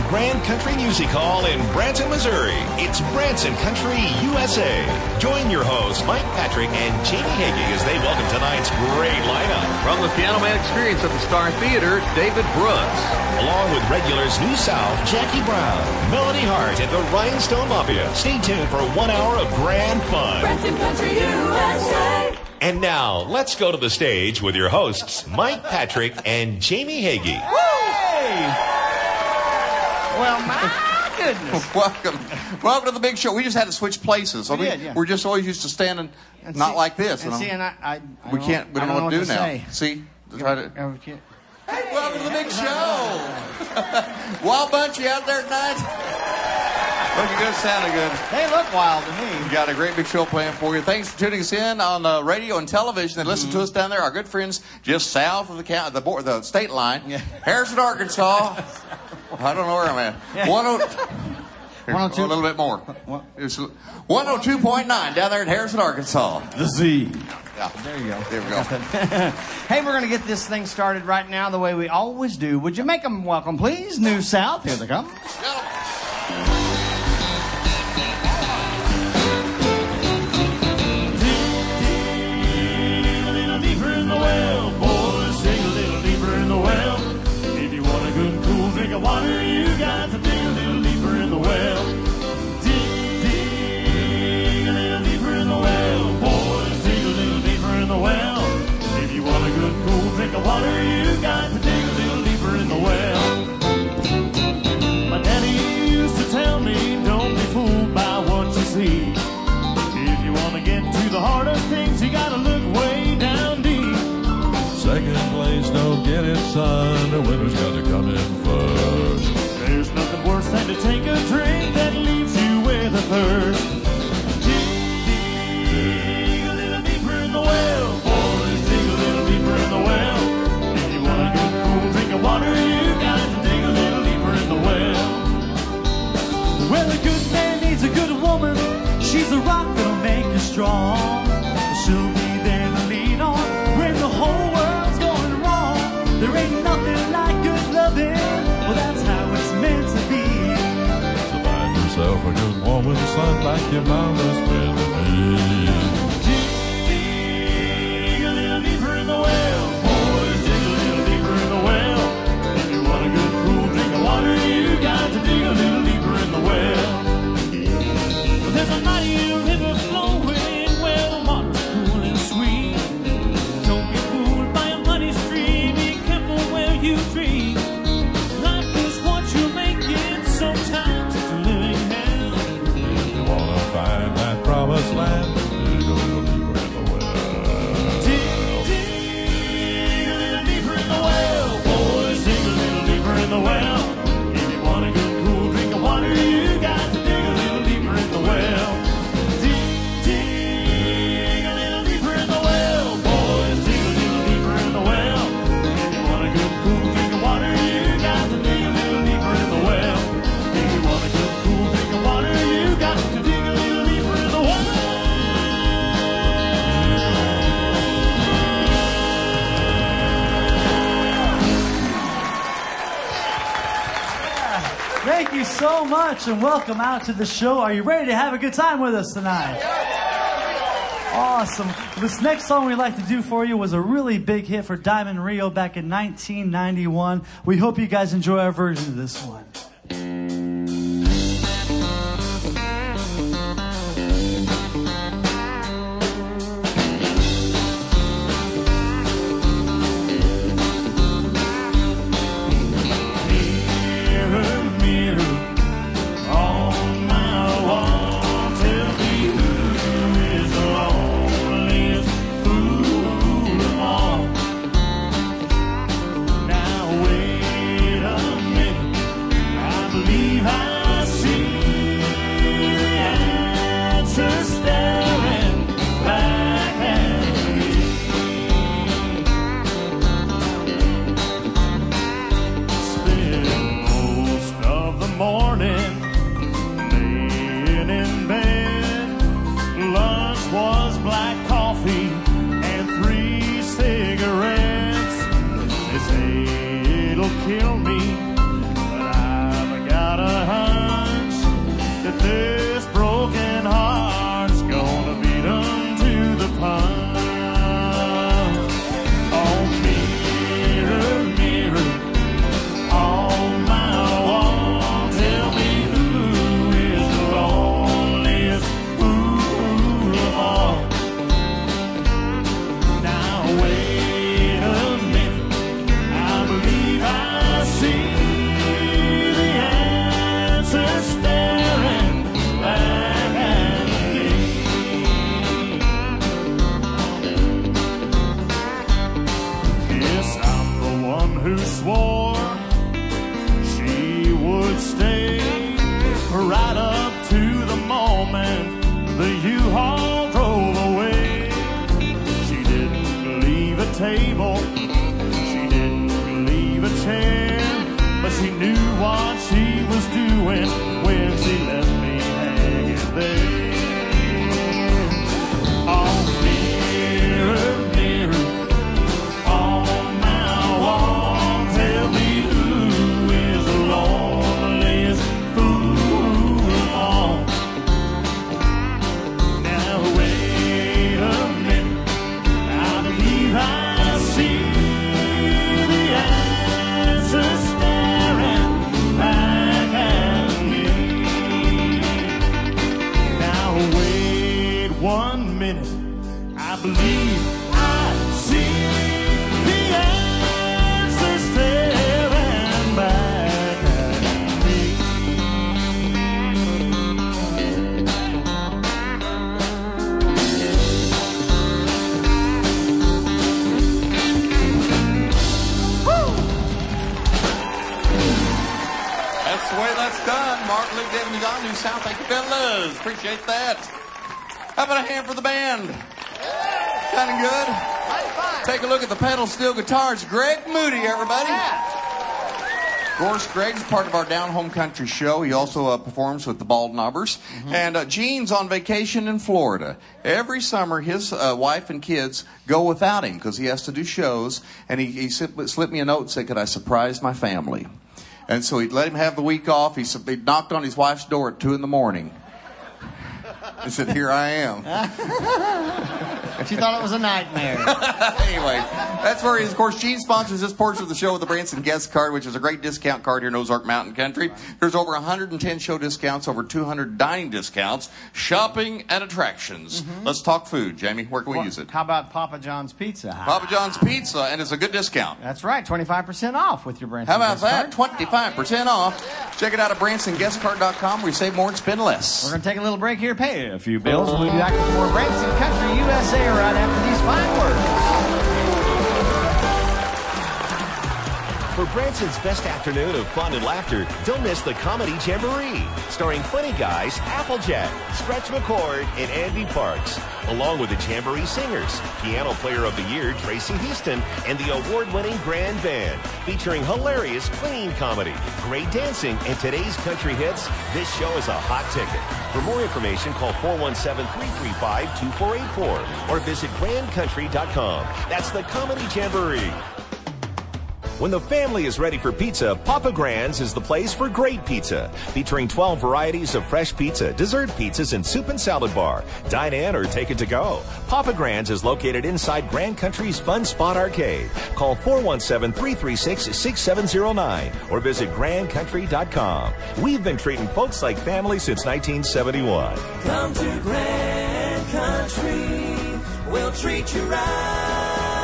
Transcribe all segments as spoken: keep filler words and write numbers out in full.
Grand Country Music Hall in Branson, Missouri. It's Branson Country, U S A. Join your hosts, Mike Patrick and Jamie Hagee, as they welcome tonight's great lineup. From the Piano Man Experience at the Star Theater, David Brooks. Along with regulars New South, Jackie Brown, Melody Hart, and the Rhinestone Mafia. Stay tuned for one hour of grand fun. Branson Country, U S A. And now, let's go to the stage with your hosts, Mike Patrick and Jamie Hagee. Hey! Well, my goodness. Welcome. Welcome to the big show. We just had to switch places. So We we, did, yeah. We're just always used to standing And not see- like this. And you see, know? and I, I, I we don't- can't, we I don't know what to do now. say. See? To try to... Oh, we can't. Hey, welcome to the big show. Wild bunch, you out there tonight? Looking good, sounding good. They look wild to me. We got a great big show planned for you. Thanks for tuning us in on uh, radio and television. And listen Mm-hmm. to us down there. Our good friends just south of the count, the, board, the state line, Yeah. Harrison, Arkansas. I don't know where I'm at. Yeah. One oh, one oh two a little bit more. What? It's one oh two point nine down there in Harrison, Arkansas. The Z. Yeah. There you go. There we go. Hey, we're going to get this thing started right now the way we always do. Would you make them welcome, please? New South. Here they come. Water, you got to dig a little deeper in the well. Dig, dig a little deeper in the well. Boys, dig a little deeper in the well. If you want a good cool drink of water, you got to dig a little deeper in the well. My daddy used to tell me, don't be fooled by what you see. If you want to get to the heart of things, you got to look way down deep. Second place, don't get it, son. The winner's got to come in first. There's nothing worse than to take a drink that leaves you with a thirst. Dig, dig a little deeper in the well. Boys, dig a little deeper in the well. If you want a good cool drink of water, you got to dig a little deeper in the well. Well, a good man needs a good woman. She's a rock that'll make you strong. She'll be there to lean on when the whole world's going wrong. There ain't nothing like good loving. Well, that's how it's meant to be. So find yourself a good woman, son, like your mama's been to me. Dig a little deeper in the well. Boys, dig a little deeper in the well. If you want a good cool drink of water, you got to dig a little deeper in the well. But there's a mighty river flowing where the water's cool and sweet. Don't be fooled by a muddy stream. Be careful where you dream. Life is what you make it. Sometimes it's a living hell. If you wanna find that promised land, dig a little deeper in the well. Dig, dig a little deeper in the well. Boys, dig a little deeper in the well. If you want a good cool drink of water, you got to dig a little deeper in the well. Dig, dig a little deeper in the well. Boys, dig a little deeper in the well. If you want a good cool drink of water, you got to dig a little deeper in the well. If you want a good cool drink of water, you got to dig a little deeper in the well. Thank you so much and welcome out to the show. Are you ready to have a good time with us tonight? Awesome. This next song we'd like to do for you was a really big hit for Diamond Rio back in nineteen ninety-one. We hope you guys enjoy our version of this one. Mirror, mirror on my wall, tell me who is the loneliest fool of all. Now wait a minute, I believe I see the answer staring back at me. Spend most of the morning laying in bed. Lunch was black coffee and three cigarettes. They say it'll kill me, but I've got table. She didn't believe a ten, but she knew what she was doing when she left me hanging there. Oh, mirror, mirror on my wall, tell me who is the loneliest fool of all. Now wait a minute, I believe I see the answer staring back at me. Now wait one minute, I believe I see the answer staring back at me. That's the way that's done. Mark, Luke, David, and John, New South. Thank you, fellas. Appreciate that. How about a hand for the band? Kind of good. Take a look at the pedal steel guitars. Greg Moody, everybody. Of course, Greg's part of our Down Home Country show. He also uh, performs with the Bald Knobbers. Mm-hmm. And uh, Gene's on vacation in Florida. Every summer, his uh, wife and kids go without him because he has to do shows. And he, he slipped, slipped me a note and said, could I surprise my family? And so he'd let him have the week off. He, he knocked on his wife's door at two in the morning. He said, here I am. She thought it was a nightmare. Anyway, that's where he is. Of course, Gene sponsors this portion of the show with the Branson Guest Card, which is a great discount card here in Ozark Mountain Country. There's over one hundred ten show discounts, over two hundred dining discounts, shopping and attractions. Mm-hmm. Let's talk food. Jamie, where can we Well, use it? How about Papa John's Pizza? Papa John's Pizza, and it's a good discount. That's right, twenty-five percent off with your Branson How about Guest that? Card. twenty-five percent off. Check it out at Branson Guest Card dot com where you save more and spend less. We're going to take a little break here, pay a few bills. We'll be back with more Branson Country U S A right after these fine words. For Branson's best afternoon of fun and laughter, don't miss the Comedy Jamboree, starring funny guys Applejack, Stretch McCord, and Andy Parks, along with the Jamboree Singers, Piano Player of the Year Tracy Houston, and the award-winning Grand Band, featuring hilarious clean comedy, great dancing, and today's country hits. This show is a hot ticket. For more information, call four one seven, three three five, two four eight four or visit grand country dot com. That's the Comedy Jamboree. When the family is ready for pizza, Papa Grand's is the place for great pizza. Featuring twelve varieties of fresh pizza, dessert pizzas, and soup and salad bar. Dine in or take it to go. Papa Grand's is located inside Grand Country's Fun Spot Arcade. Call four one seven, three three six, six seven zero nine or visit grand country dot com. We've been treating folks like family since nineteen seventy-one. Come to Grand Country, we'll treat you right.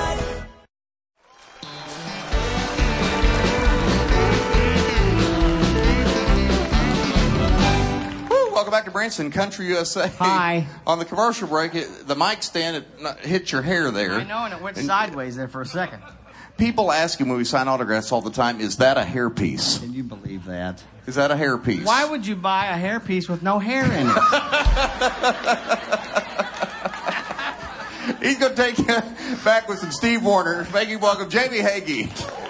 Welcome back to Branson Country U S A. Hi. On the commercial break, it, the mic stand it hit your hair there. I know, and it went sideways there for a second. People ask him when we sign autographs all the time, is that a hairpiece? Can you believe that? Is that a hairpiece? Why would you buy a hairpiece with no hair in it? He's going to take you back with some Steve Warner. Make you welcome Jamie Hagee.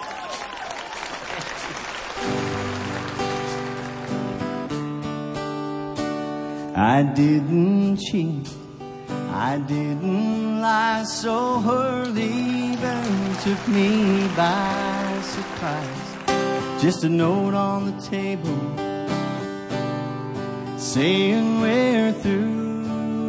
I didn't cheat, I didn't lie, so her leaving took me by surprise. Just a note on the table saying we're through.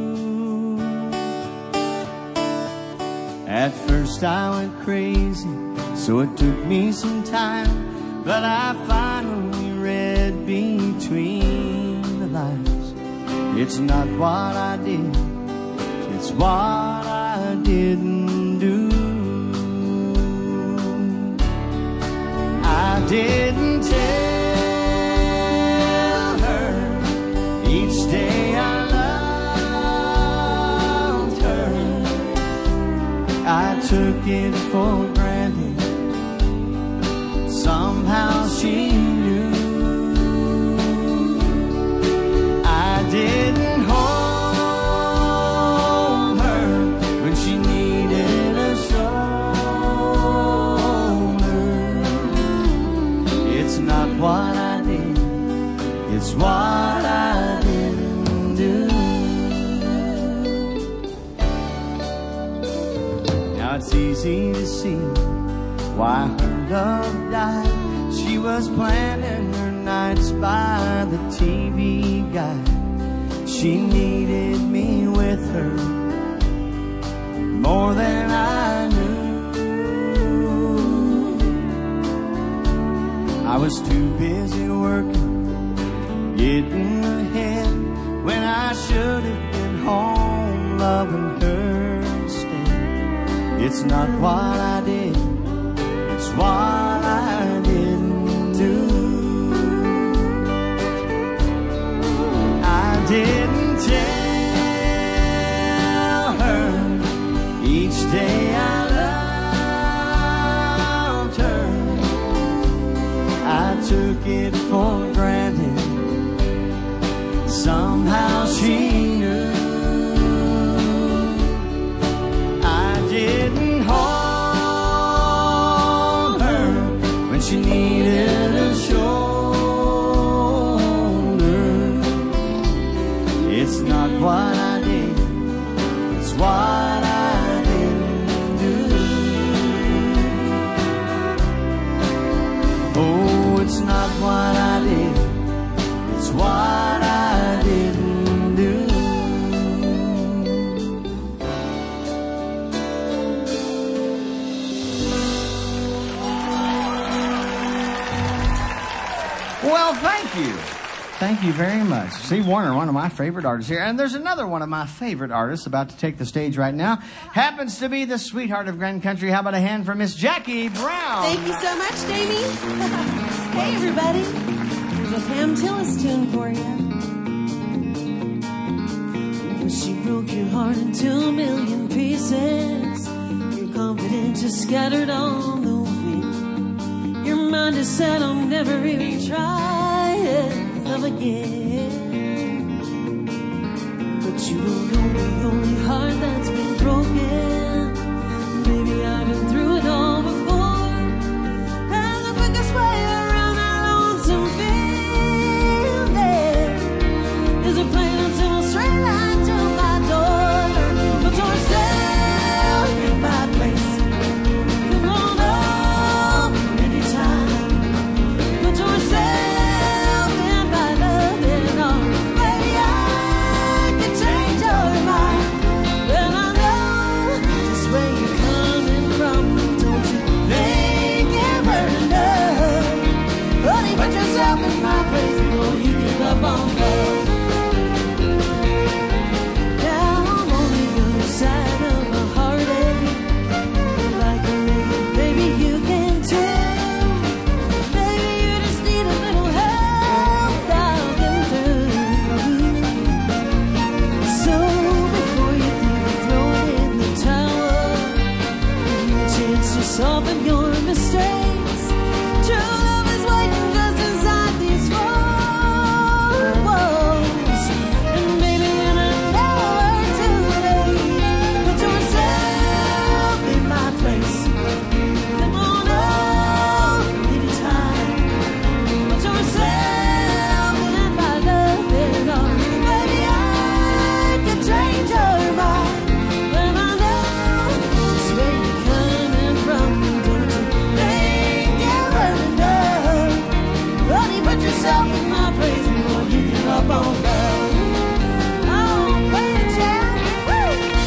At first I went crazy, so it took me some time, but I finally read between the lines. It's not what I did, it's what I didn't do. I didn't tell her each day I loved her. I took it for granted, somehow she knew. I didn't hold her when she needed a soul. Now it's easy to see why her love died. She was planning her nights by the T V guide. She needed me with her more than I knew. I was too busy working, getting ahead, when I should have been home loving her instead. It's not what I did, it's what I didn't do. I didn't tell her each day I loved her. I took it for granted. Somehow she knew. I didn't hold her when she needed a shoulder. It's not what I did, it's what I didn't do. Oh, it's not what I did, it's what I didn't do. Well, thank you. Thank you very much. Steve Wariner, one of my favorite artists here. And there's another one of my favorite artists about to take the stage right now. Happens to be the sweetheart of Grand Country. How about a hand for Miss Jackie Brown? Thank you so much, Jamie. Hey, everybody. Here's a Pam Tillis tune for you. She broke your heart into a million pieces. Your confidence just scattered on the wind. Your mind is set on never even trying love again. But you don't know the only heart that's been broken. Baby, I've been through it all before. And the quickest way around that lonesome feeling is a plain and simple straight line to my door. Put yourself in my place. Come on up anytime. Put yourself in my loving arms. Baby, I can change your mind. Well, I know just where you're coming from. Don't you think you've heard enough? Honey, put yourself in my place before you give up on love. Now I'm on the other side of a heartache. Like a lady, baby, you can too. Baby, you just need a little help. I'll get through. So before you think of throwing in the towel, give me a chance to soften your mistakes. True love is waiting just inside these four walls. And baby, in an hour today, put yourself in my place. Come on up anytime. Put yourself in my loving arms. Baby, I can change your mind. When I know just where you're coming from. Don't you think you've heard enough? Honey, put yourself in my place before you give up on love. Oh, play it, Jack. Woo!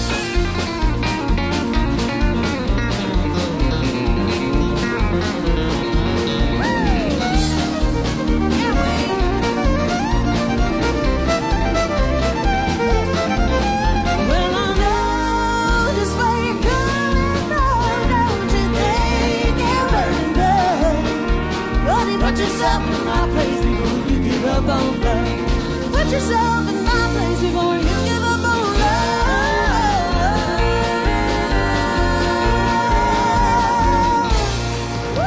Well, I know just where you're coming from. Don't you think you've heard enough? Honey, put yourself in my place before you give up on love. Put yourself in my place before you give up on love.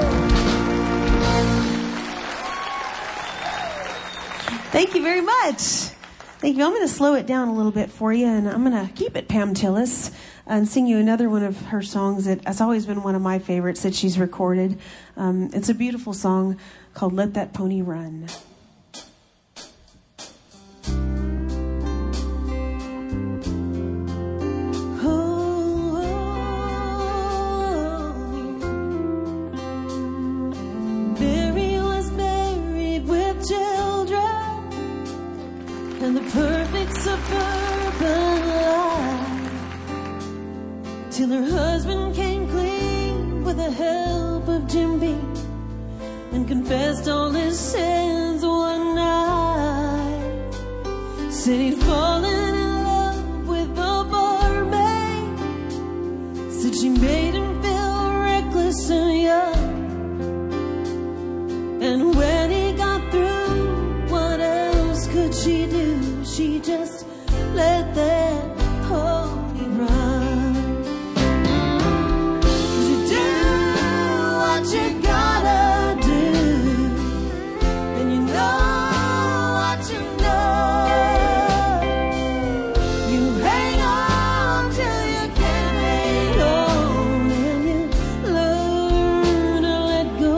Woo! Thank you very much. Thank you. I'm going to slow it down a little bit for you, and I'm going to keep it Pam Tillis and sing you another one of her songs that has always been one of my favorites that she's recorded. Um, it's a beautiful song called Let That Pony Run. Oh, oh, till her husband came clean with the help of Jim Beam and confessed all his sins one night. Said he'd fallen in love with the barmaid. Said she made him feel reckless and young. And when he got through, what else could she do? She just let that pony run. 'Cause you do what you gotta do, and you know what you know. You hang on till you can't hang on, and you learn to let go.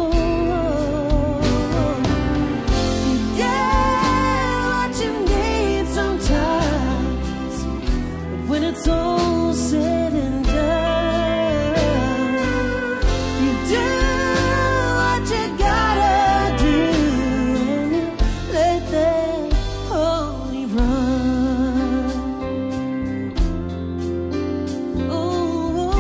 You get what you need sometimes, but when it's all said and done, you do what you gotta do, and you let that pony run. Oh,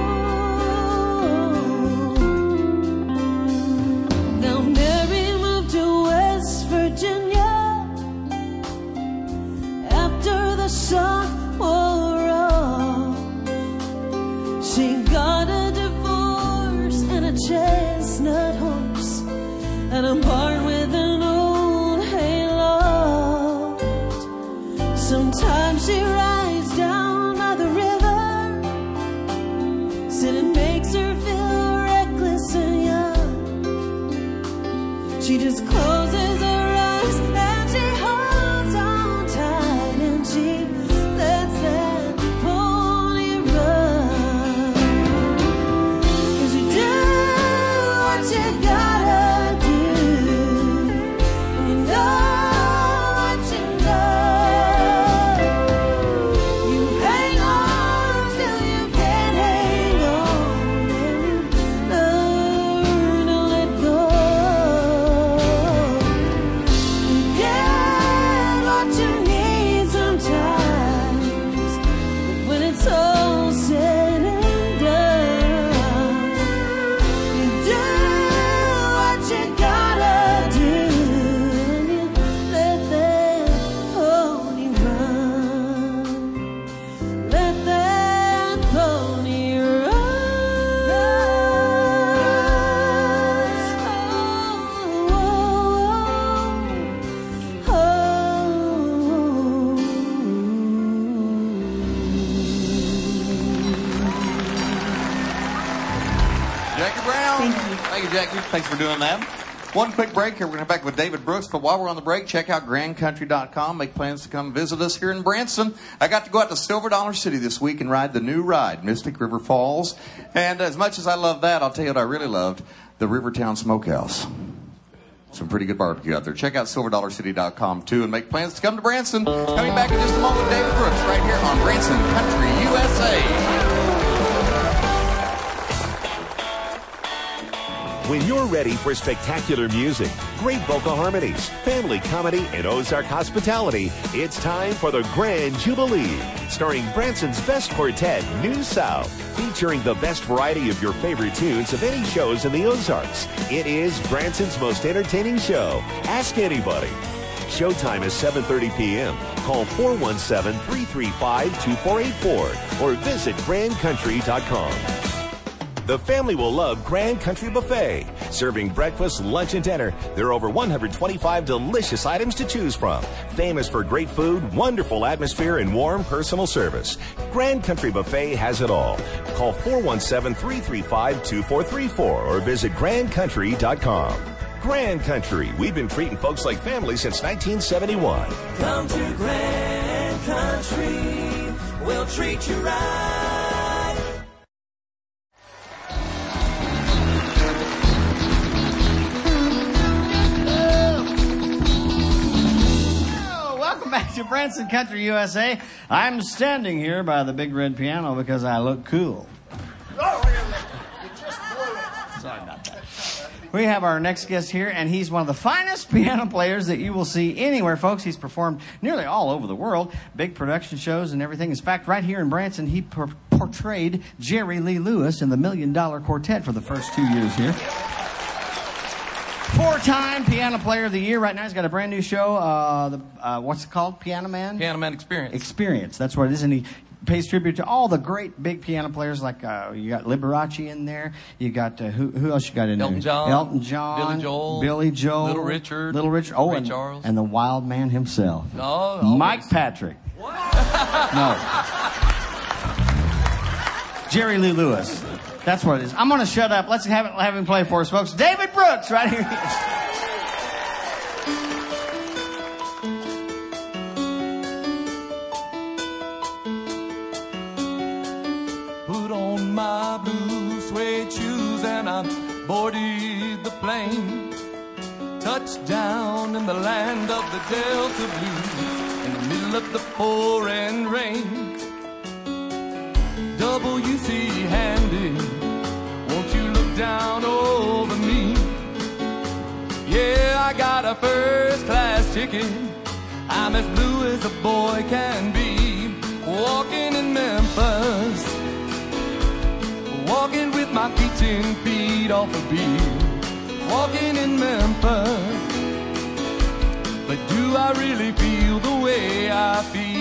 now Mary moved to West Virginia after the Civil War. She got a divorce and a chestnut horse and a barn with an old hayloft. Sometimes she rides down by the river, said it makes her feel reckless and young. She just closes her eyes and she holds on tight and she lets that pony run. 'Cause you do what you gotta do, and you know what you know. You hang on till you can't hang on, and you learn to let go. You get what you need sometimes, but when it's all said and done, you do what you gotta do, and you let that pony run. Let that pony Jackie Brown. Thank you, Jackie. Thanks for doing that. One quick break here. We're going to be back with David Brooks. But while we're on the break, check out grand country dot com. Make plans to come visit us here in Branson. I got to go out to Silver Dollar City this week and ride the new ride, Mystic River Falls. And as much as I love that, I'll tell you what I really loved, the Rivertown Smokehouse. Some pretty good barbecue out there. Check out silver dollar city dot com too and make plans to come to Branson. Coming back in just a moment, David Brooks right here on Branson Country U S A. When you're ready for spectacular music, great vocal harmonies, family comedy, and Ozark hospitality, it's time for the Grand Jubilee, starring Branson's best quartet, New South, featuring the best variety of your favorite tunes of any shows in the Ozarks. It is Branson's most entertaining show. Ask anybody. Showtime is seven thirty p.m. Call four one seven, three three five, two four eight four or visit grand country dot com. The family will love Grand Country Buffet. Serving breakfast, lunch, and dinner. There are over one hundred twenty-five delicious items to choose from. Famous for great food, wonderful atmosphere, and warm personal service. Grand Country Buffet has it all. Call four one seven, three three five, two four three four or visit grand country dot com. Grand Country. We've been treating folks like family since nineteen seventy-one. Come to Grand Country, we'll treat you right. Welcome back to Branson Country U S A. I'm standing here by the big red piano because I look cool. Oh, really? You just blew it. Sorry about that. We have our next guest here, and he's one of the finest piano players that you will see anywhere, folks. He's performed nearly all over the world, big production shows and everything. In fact, right here in Branson, he per- portrayed Jerry Lee Lewis in the Million Dollar Quartet for the first two years here. Four-time Piano Player of the Year. Right now he's got a brand new show. Uh, the, uh, what's it called? Piano Man? Piano Man Experience. Experience. That's what it is. And he pays tribute to all the great big piano players. Like uh, you got Liberace in there. You got uh, who? Who else you got in Elton there? John. Elton John. Billy Joel. Billy Joel. Little Richard. Little Richard. Oh, Ray and, Charles. and the Wild Man himself. Oh, Mike always. Patrick. No. Jerry Lee Lewis. That's what it is. I'm going to shut up. Let's have, it, have him play for us, folks. David Brooks, right here. Put on my blue suede shoes and I boarded the plane. Touchdown in the land of the Delta Blues in the middle of the pouring rain. W C Handy, won't you look down over me? Yeah, I got a first class ticket. I'm as blue as a boy can be. Walking in Memphis, walking with my feet ten feet off the beat. Walking in Memphis, but do I really feel the way I feel?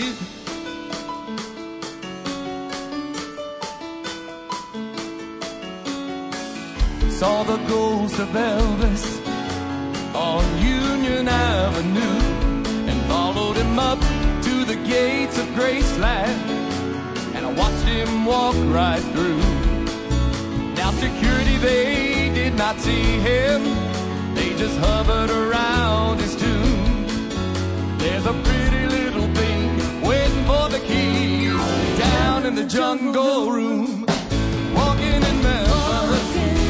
Saw the ghost of Elvis on Union Avenue and followed him up to the gates of Graceland, and I watched him walk right through. Now security, they did not see him, they just hovered around his tomb. There's a pretty little thing waiting for the key down in the jungle room. Walking in Memphis,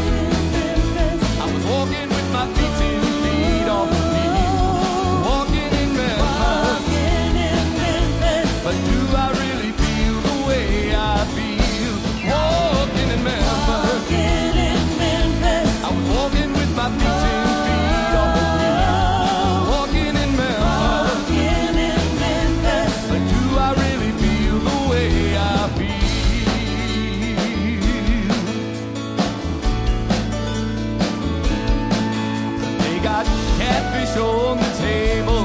I was walking with my feet ten feet off the beat. Walking in Memphis, but do I really feel the way I feel? Walking in Memphis, I was walking with my feet ten feet off the beat. Walking in Memphis, but do I really feel the way I feel? They got catfish on the table,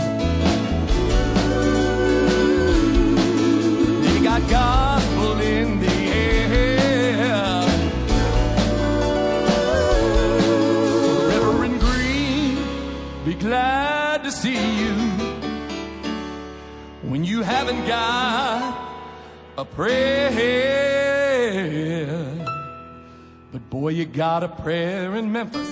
they got gospel in the air. Reverend Green, be glad to see you when you haven't got a prayer. But boy, you got a prayer in Memphis.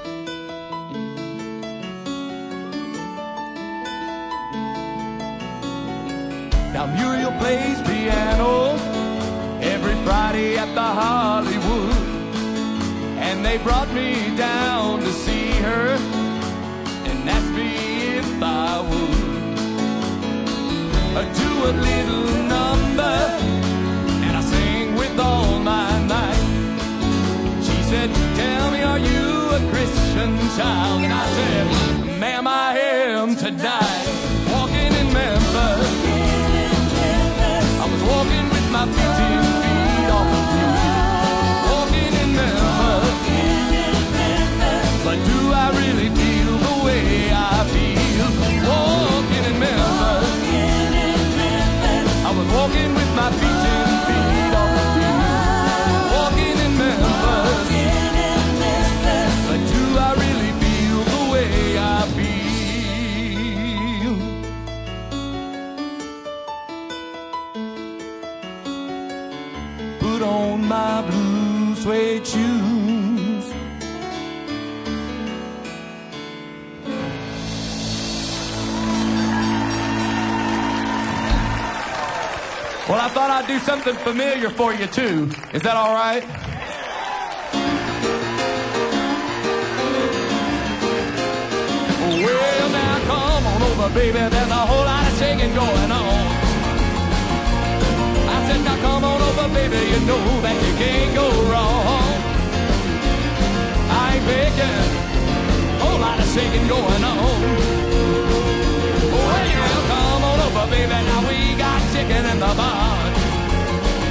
Now Muriel plays piano every Friday at the Hollywood, and they brought me down to see her and asked me if I would uh, do a little number, and I sing with all my might. She said, tell me, are you a Christian child? And I said, ma'am, I am tonight. Walking in Memphis, I was walking with my feet ten feet off the beat. Walking in Memphis, but do I really feel the way I feel? Walking in Memphis, I was walking with my feet ten feet off the beat. Walking in Memphis, but do I really feel the way I feel? Put on my blue suede shoes, well, I thought I'd do something familiar for you too. Is that all right? Well, now come on over, baby. There's a whole lot of singing going on. I said, now come on over, baby. You know that you can't go wrong. I ain't begging. Whole lot of singing going on. Well, come on over, baby. Now we got chicken in the barn.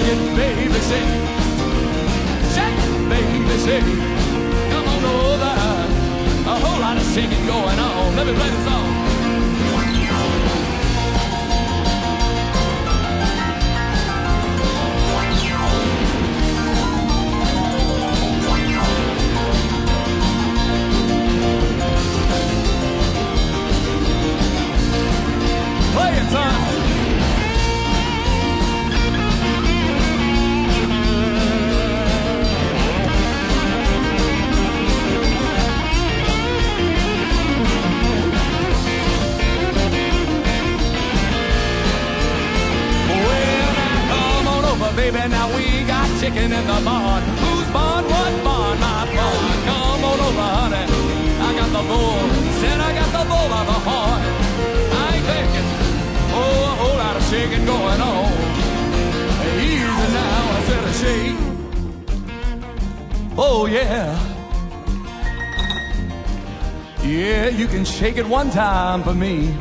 it, baby, shake it. Shake it, baby, shake it. Come on over. A whole lot of shaking going on. Let me play the song. Play it, son. Baby, now we got chicken in the barn. Who's barn? What barn? My barn. Come on over, honey. I got the bull. Said I got the bull of the horn. I ain't thinking. Oh, a whole lot of shaking going on. Easy now, I said a shake. Oh, yeah. Yeah, you can shake it one time for me.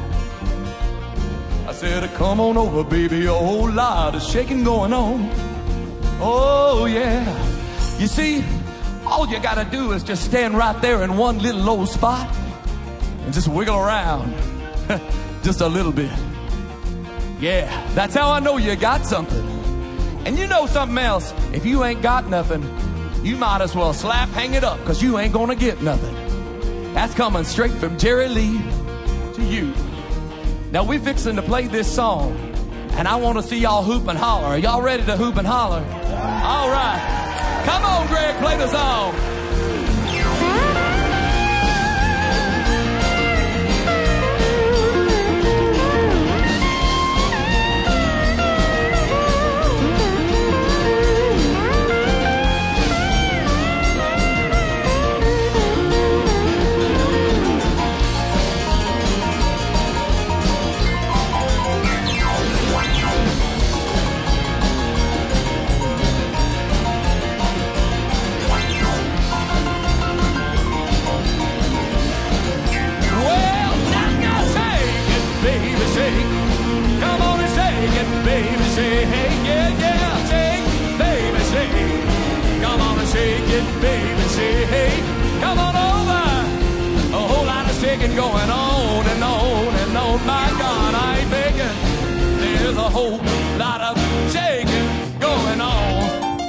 I said, come on over, baby, a whole lot of shaking going on. Oh, yeah. You see, all you gotta do is just stand right there in one little low spot and just wiggle around just a little bit. Yeah, that's how I know you got something. And you know something else, if you ain't got nothing, you might as well slap hang it up, because you ain't gonna get nothing. That's coming straight from Jerry Lee to you. Now we fixing to play this song, and I want to see y'all hoop and holler. Are y'all ready to hoop and holler? All right. Come on, Greg, play the song. Come on and shake it, baby, shake, yeah, yeah, shake, baby, shake. Come on and shake it, baby, shake. Come on over. A whole lot of shaking going on and on and on. My God, I ain't begging. There's a whole lot of shaking going on.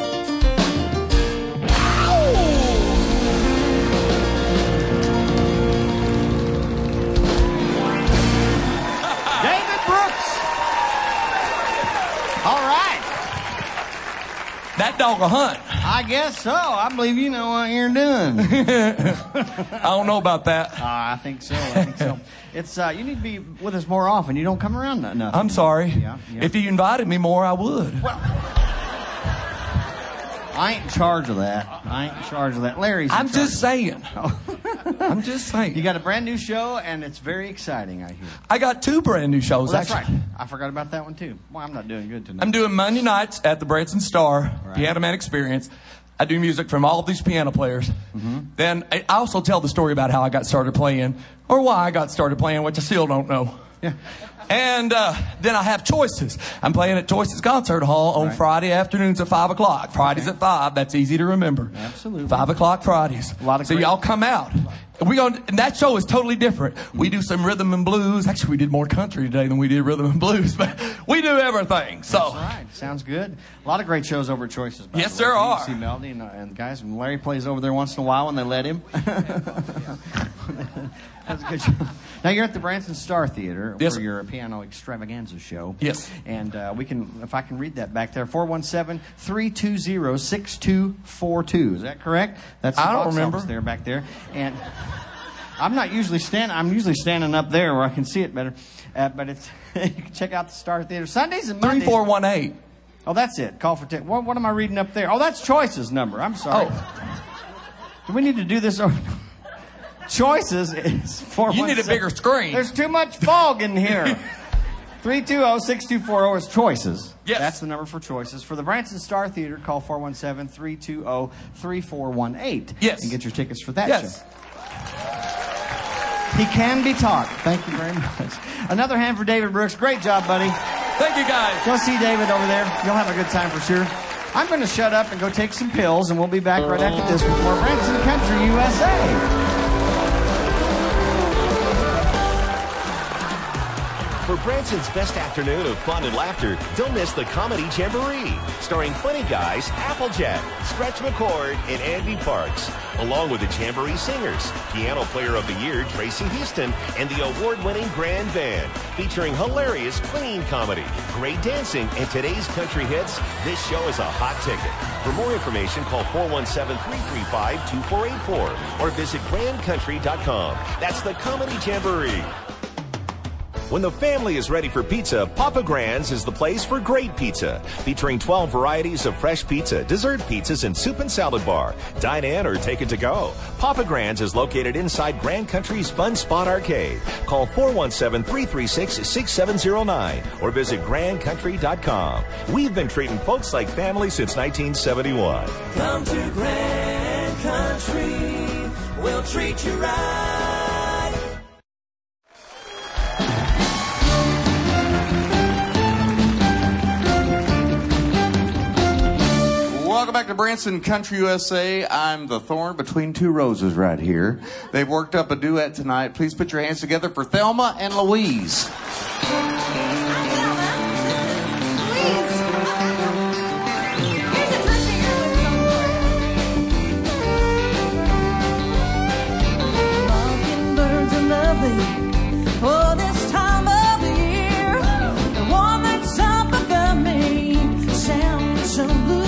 All right. That dog a hunt. I guess so. I believe you know what you're doing. I don't know about that. Uh, I think so. I think so. It's uh, you need to be with us more often. You don't come around enough. I'm sorry. Yeah, yeah. If you invited me more, I would. Well, I ain't in charge of that. I ain't in charge of that. Larry's in I'm charge. just saying. I'm just saying. You got a brand new show, and it's very exciting, I hear. I got two brand new shows, Well, that's actually. right. I forgot about that one, too. Well, I'm not doing good tonight. I'm doing Monday nights at the Branson Star, Right. Piano Man Experience. I do music from all of these piano players. Mm-hmm. Then I also tell the story about how I got started playing, or why I got started playing, which I still don't know. Yeah. And uh, then I have Choices. I'm playing at Choices Concert Hall on Right. Friday afternoons at five o'clock. Fridays Okay. at five. That's easy to remember. Absolutely. five o'clock Fridays. A lot of so great- y'all come out. We gonna, and that show is totally different. We do some rhythm and blues. Actually, we did more country today than we did rhythm and blues, but we do everything. So. That's right. Sounds good. A lot of great shows over at Choices. By Yes, the way. there are. You see Melody and, uh, and the guys, and Larry plays over there once in a while when they let him. That's a good show. Now you're at the Branson Star Theater Yes, for sir. your piano extravaganza show. Yes. And uh, we can, if I can read that back there, four one seven, three two zero, six two four two. Is that correct? That's the I don't box remember. office there back there. And I'm not usually standing. I'm usually standing up there where I can see it better. Uh, but it's you can check out the Star Theater Sundays and Mondays. three four one eight. Oh, that's it. Call for tickets. What, what am I reading up there? Oh, that's Choices number. I'm sorry. Oh. Do we need to do this? Over? Choices is four. You need a bigger screen. There's too much fog in here. three two zero, six two four zero is Choices. Yes. That's the number for Choices. For the Branson Star Theater, call four one seven, three two zero, three four one eight. Yes. And get your tickets for that Yes. show. He can be taught. Thank you very much. Another hand for David Brooks. Great job, buddy. Thank you, guys. Go see David over there. You'll have a good time for sure. I'm going to shut up and go take some pills, and we'll be back right after this with more Branson Country U S A. For Branson's best afternoon of fun and laughter, don't miss the Comedy Jamboree, starring funny guys Applejack, Stretch McCord, and Andy Parks, along with the Jamboree Singers, Piano Player of the Year Tracy Houston, and the award-winning Grand Band, featuring hilarious clean comedy, great dancing, and today's country hits. This show is a hot ticket. For more information, call four one seven, three three five, two four eight four or visit grand country dot com. That's the Comedy Jamboree. When the family is ready for pizza, Papa Grand's is the place for great pizza. Featuring twelve varieties of fresh pizza, dessert pizzas, and soup and salad bar. Dine in or take it to go. Papa Grand's is located inside Grand Country's Fun Spot Arcade. Call four one seven, three three six, six seven zero nine or visit grand country dot com. We've been treating folks like family since nineteen seventy-one. Come to Grand Country, we'll treat you right. Welcome back to Branson Country U S A. I'm the thorn between two roses right here. They've worked up a duet tonight. Please put your hands together for Thelma and Louise. Mockingbirds are lovely for this time of the year. The one that's up above me sounds so blue.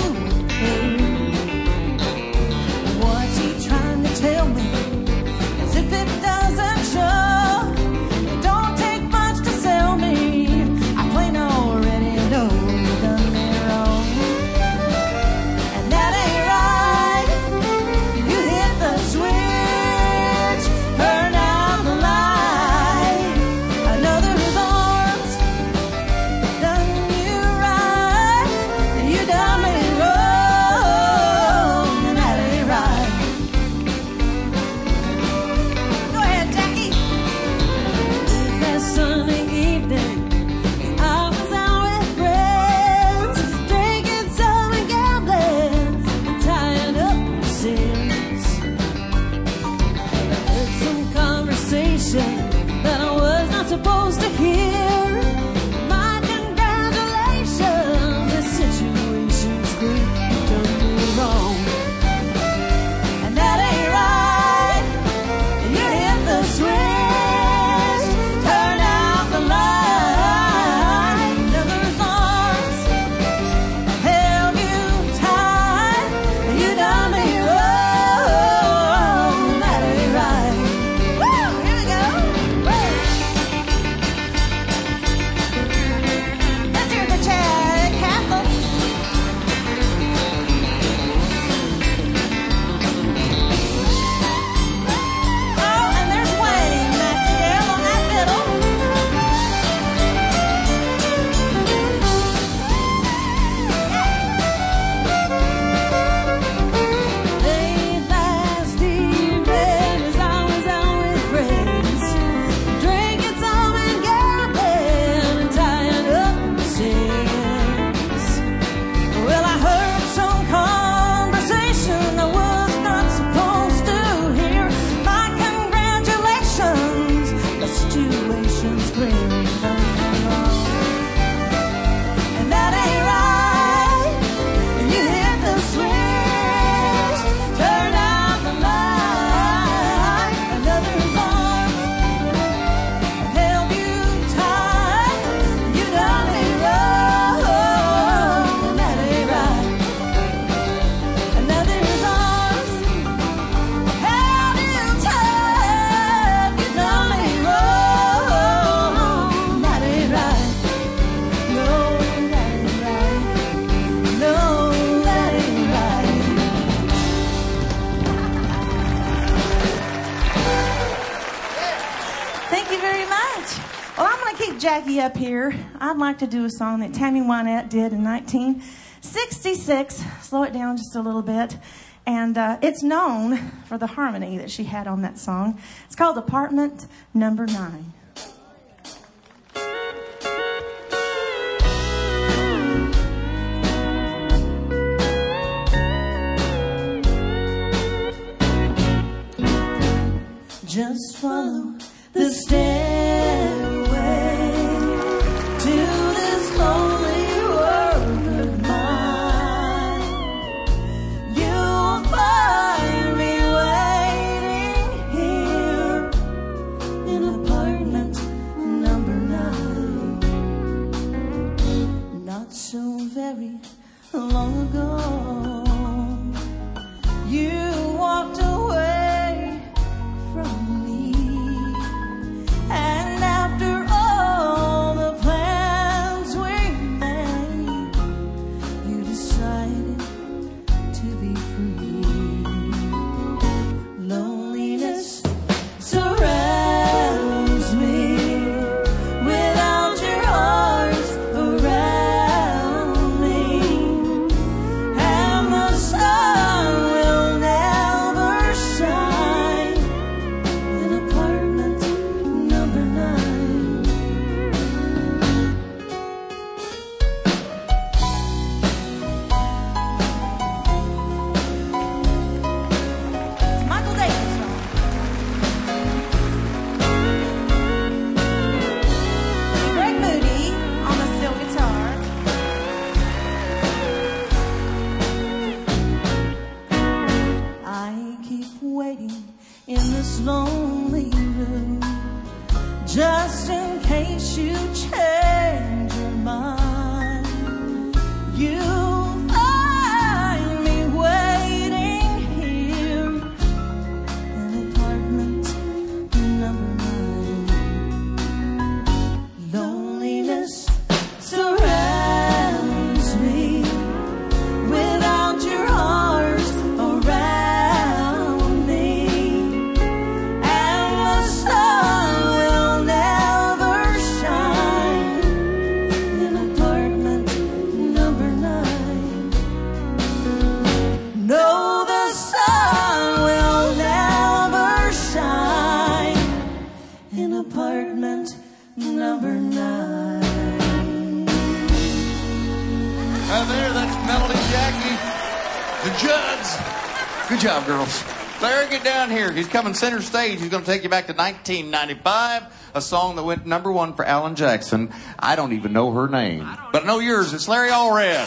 What's he trying to tell me? As if it doesn't show. It don't take much to sell me. I plain already know you done me wrong. And that ain't right. You hit the switch, turn out the light. Another's arms done you right. You done me wrong, and that ain't right. Go ahead, Jackie. That sunny evening, I was out with friends, drinking some and gambling, and tying up sins. I heard some conversation that I was not supposed to hear. My congratulations, this situation's great. You done me wrong, and that ain't right. You hit the switch, turn out the light. Another's arms held you tight. You done me wrong, and that ain't right. Woo! Here we go. Woo! Let's hear the chat, Catholic. Oh, and there's Wayne Maxwell on that fiddle. Late last evening, as I was out with friends, drinking some and gambling and tying up sins. Well, I heard some conversation I was not supposed to hear. My congratulations, the situation's clear. And that ain't right. You hit the switch, turn out the light. Another's arms held you tight. You done me wrong, and that ain't right. Another's arms held you tight. You done me wrong, and that ain't right. No, that ain't right. No, that ain't right. Thank you very much. Well, I'm going to keep Jackie up here. I'd like to do a song that Tammy Wynette did in nineteen sixty-six. Slow it down just a little bit. And uh, it's known for the harmony that she had on that song. It's called Apartment Number Nine. so very long ago. You walked away from me, and after all the plans we made, you decided to be free. Loneliness surrounds me without your arms around me, and the sun will never shine in apartment number nine. It's Michael Davis song. Greg Moody on the steel guitar. I keep waiting in this lonely room, just in case you change your mind. You'll find me waiting here in apartment number nine. Loneliness surrounds me without your arms around me, and the sun will never shine in apartment number nine. No, the sun will never shine in apartment number nine. Right there, that's Melody Jackie, the Judds. Good job, girls. Larry, get down here. He's coming center stage. He's going to take you back to nineteen ninety-five, a song that went number one for Alan Jackson. I don't even know her name, but I know yours. It's Larry Allred.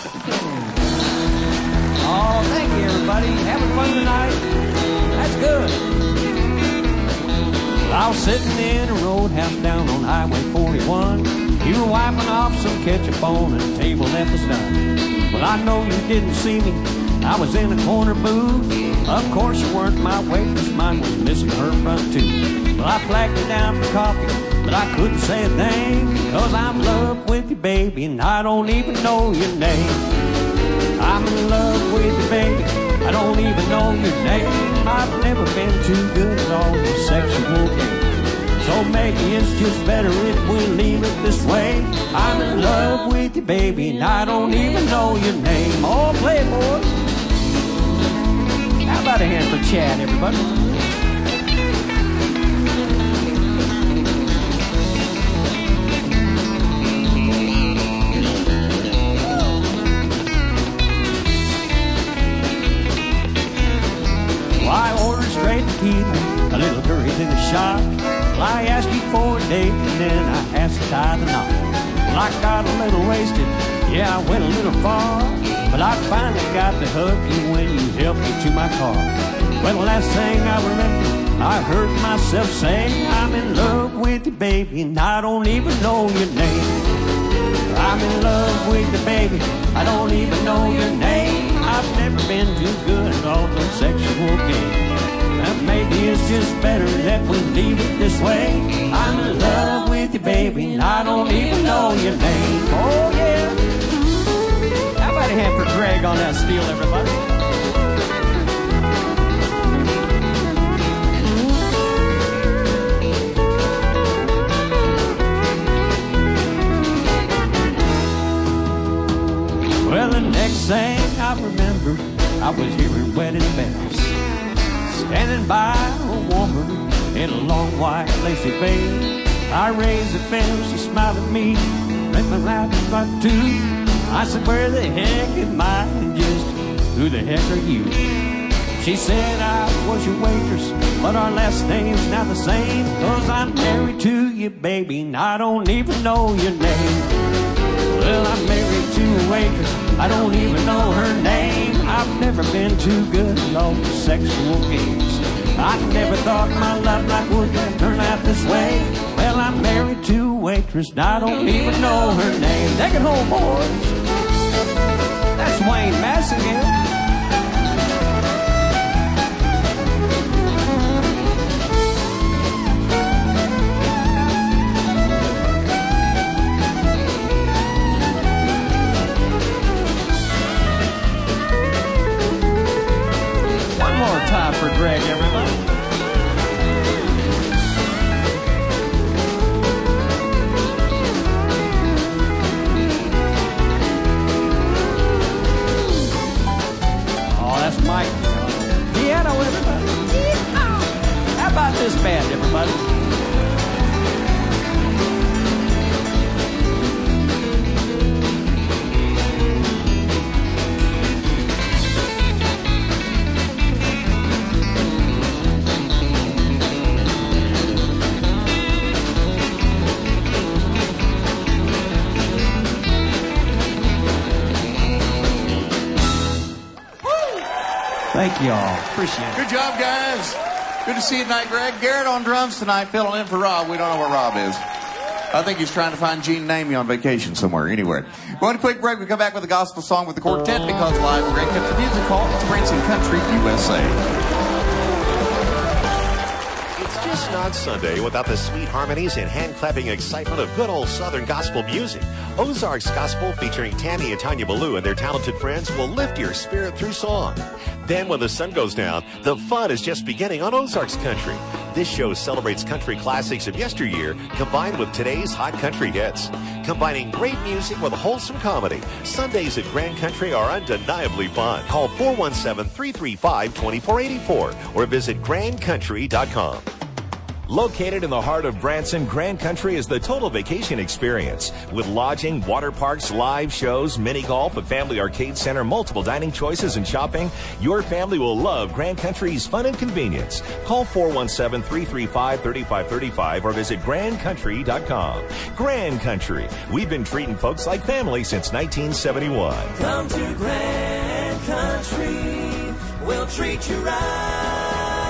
Oh, thank you, everybody. Having fun tonight? That's good. Well, I was sitting in a roadhouse down on Highway forty-one. You were wiping off some ketchup on a table that was done. Well, I know you didn't see me. I was in a corner booth. Of course you weren't my waitress. Mine was missing her front tooth. Well, I flagged you down for coffee, but I couldn't say a thing, because I'm in love with you, baby, and I don't even know your name. I'm in love with you, baby, I don't even know your name. I've never been too good at all these sexual games. So maybe it's just better if we leave it this way. I'm in love with you, baby, and I don't even know your name. Oh, playboy. How about a hand for Chad, everybody? Well, I ordered straight tequila, a little curry in the shop. Well, I asked you for a date, and then I asked to tie the knot. Well, I got a little wasted, yeah, I went a little far, but I finally got to hug you when you helped me to my car. Well, the last thing I remember, I heard myself say, I'm in love with you, baby, and I don't even know your name. I'm in love with you, baby, I don't even know your name. I've never been too good at all those sexual games. And maybe it's just better that we leave it this way. I'm in love with you, baby, and I don't even know your name. Oh, yeah. How about a hand for Greg on that steel, everybody? Well, the next thing I remember, I was hearing wedding bells, standing by a woman in a long white lacy veil. I raised the bell, she smiled at me, let my mouth right too. I said, where the heck am I, and just who the heck are you? She said, I was your waitress, but our last name's not the same, 'cause I'm married to you, baby, and I don't even know your name. Well, I'm married to a waitress, I don't even know her name. I've never been too good at all the sexual games. I never thought my love life would turn out this way. Well, I'm married to a waitress, and I don't even know her name. Take it home, boys. this again? One more time for Greg, everybody. That's Mike. Piano, everybody. How about this band, everybody? Thank you all. Appreciate it. Good job, guys. Good to see you tonight, Greg. Garrett on drums tonight, filling in for Rob. We don't know where Rob is. I think he's trying to find Gene Namey on vacation somewhere. Anywhere. One quick break. We come back with a gospel song with the quartet because live at Grand Country Music Hall. It's Branson Country, U S A. It's not Sunday without the sweet harmonies and hand-clapping excitement of good old Southern gospel music. Ozarks Gospel featuring Tammy and Tanya Ballou and their talented friends will lift your spirit through song. Then when the sun goes down, the fun is just beginning on Ozarks Country. This show celebrates country classics of yesteryear combined with today's hot country hits. Combining great music with wholesome comedy, Sundays at Grand Country are undeniably fun. Call four one seven, three three five, two four eight four or visit grand country dot com. Located in the heart of Branson, Grand Country is the total vacation experience. With lodging, water parks, live shows, mini golf, a family arcade center, multiple dining choices, and shopping, your family will love Grand Country's fun and convenience. Call four one seven, three three five, three five three five or visit grand country dot com. Grand Country. We've been treating folks like family since nineteen seventy-one. Come to Grand Country. We'll treat you right.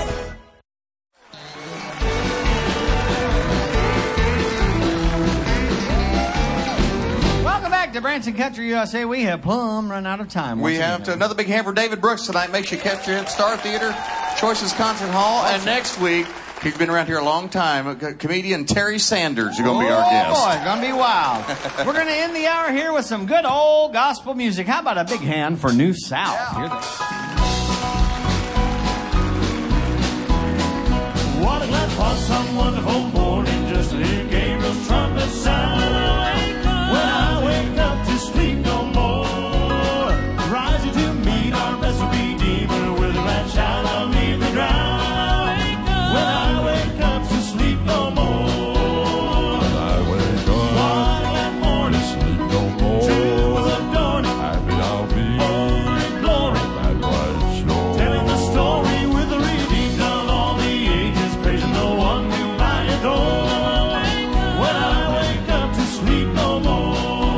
To Branson Country, U S A, we have plumb run out of time. We have to, another big hand for David Brooks tonight. Make sure you catch you at Star Theater, Choices Concert Hall, and next week, he's been around here a long time, comedian Terry Sanders is going to be our guest. Oh, boy, it's going to be wild. We're going to end the hour here with some good old gospel music. How about a big hand for New South? Yeah. Here they are. What a glad for some wonderful morning, just to hear Gabriel's trumpet sound. When I wake up to sleep no more, rising to meet our blessed Redeemer with a glad shout I'll leave me drown. When I wake up to sleep no more, when I wake up, what a glad morning, sleep no more, true was a dawning, happy I'll be, oh, glory, that bright shore, telling the story with the redeemed of all the ages, praising the one whom I adore. When I wake up to sleep no more.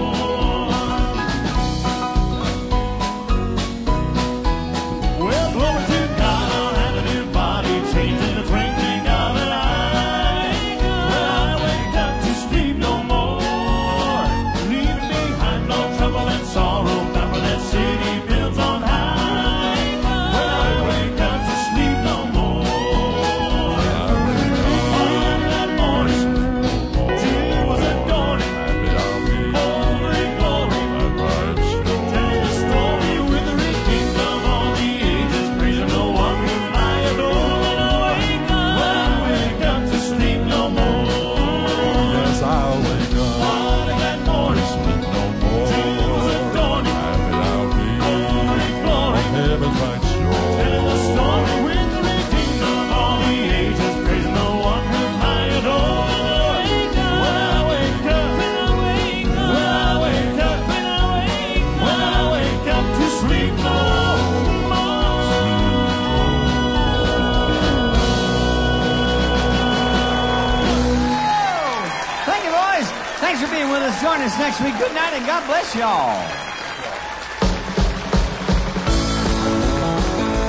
Join us next week. Good night and God bless y'all.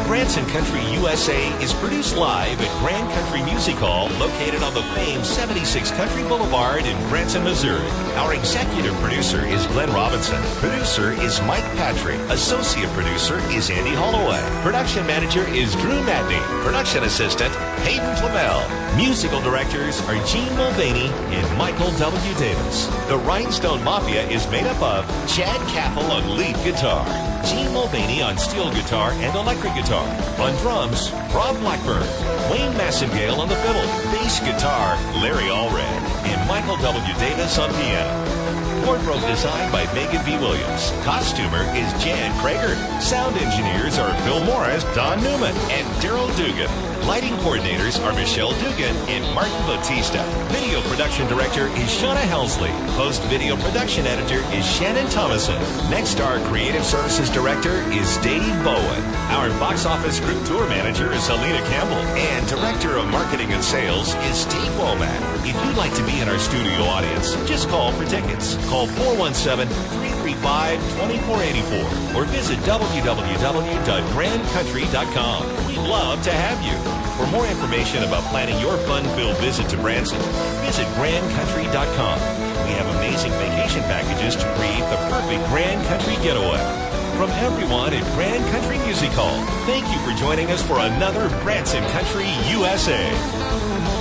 Branson Country U S A is produced live at Grand Country Music Hall, located on the famed seventy-six Country Boulevard in Branson, Missouri. Our executive producer is Glenn Robinson. Producer is Mike Patrick. Associate producer is Andy Holloway. Production manager is Drew Madney. Production assistant, Hayden Flamel. Musical directors are Gene Mulvaney and Michael W. Davis. The Rhinestone Mafia is made up of Chad Caffel on lead guitar, Gene Mulvaney on steel guitar and electric guitar. On drums, Rob Blackburn, Wayne Massengale on the fiddle, bass guitar, Larry Allred, and Michael W. Davis on piano. Wardrobe design by Megan V. Williams. Costumer is Jan Krager. Sound engineers are Phil Morris, Don Newman, and Daryl Dugan. Lighting coordinators are Michelle Dugan and Martin Bautista. Video production director is Shauna Helsley. Post-video production editor is Shannon Thomason. Next Star Creative Services director is Dave Bowen. Our box office group tour manager is Helena Campbell. And director of marketing and sales is Steve Womack. If you'd like to be in our studio audience, just call for tickets. Call four one seven, three three five, two four eight four or visit w w w dot grand country dot com. We'd love to have you. For more information about planning your fun-filled visit to Branson, visit grand country dot com. We have amazing vacation packages to create the perfect Grand Country getaway. From everyone at Grand Country Music Hall, thank you for joining us for another Branson Country U S A.